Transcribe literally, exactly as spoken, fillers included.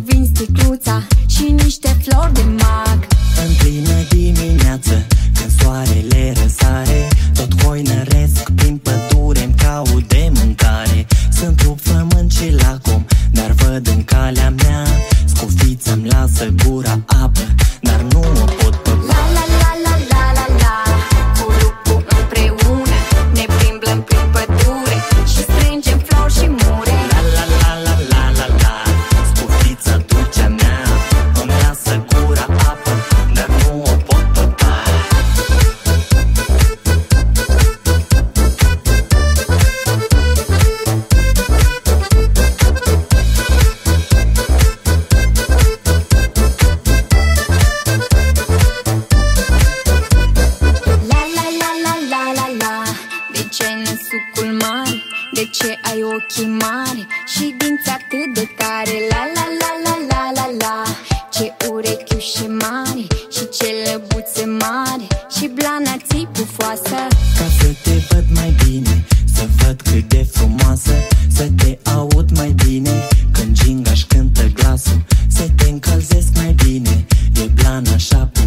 vin sticluța și niște flori de mag. În plină dimineață, când soarele răsare, tot hoinăresc prin pădure-mi caut de mâncare. Sunt rup flământ și lacom, dar văd în calea mea scofița-mi lasă gura apă, dar nu o pot păpa. La la la la la la la, cu lupul împreună ne plimbăm prin pădure și strângem flori și mure. La la la la la la la, scofița dulcea mea îmi lasă gura apă, dar nu o pot păpa. La la la la la la la, de ce ai năsucul mare? De ce ai ochii mari și dinți atât de tare? La la la la la la la, ce urechiușe mari și ce lăbuțe mari și blana ți pufoasă. Ca să te văd mai bine, să văd cât de frumoasă, să te aud mai bine când gingaș cântă glasul, să te încălzesc mai bine, e blana așa